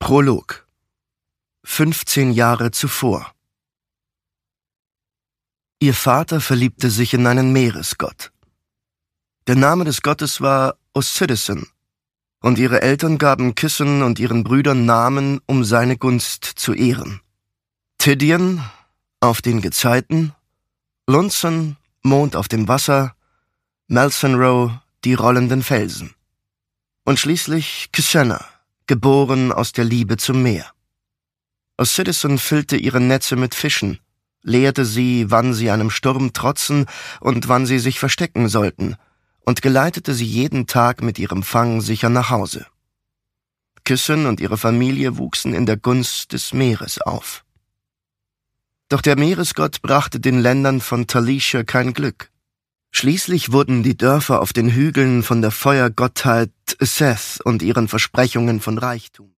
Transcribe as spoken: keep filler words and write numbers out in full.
Prolog. Fünfzehn Jahre zuvor. Ihr Vater verliebte sich in einen Meeresgott. Der Name des Gottes war Osirisen, und ihre Eltern gaben Kissen und ihren Brüdern Namen, um seine Gunst zu ehren. Tidien, auf den Gezeiten, Lunzen, Mond auf dem Wasser, Melsenrow, die rollenden Felsen. Und schließlich Kysenna, geboren aus der Liebe zum Meer. Osirisen füllte ihre Netze mit Fischen, lehrte sie, wann sie einem Sturm trotzen und wann sie sich verstecken sollten, und geleitete sie jeden Tag mit ihrem Fang sicher nach Hause. Kyssen und ihre Familie wuchsen in der Gunst des Meeres auf. Doch der Meeresgott brachte den Ländern von Talisha kein Glück. Schließlich wurden die Dörfer auf den Hügeln von der Feuergottheit Seth und ihren Versprechungen von Reichtum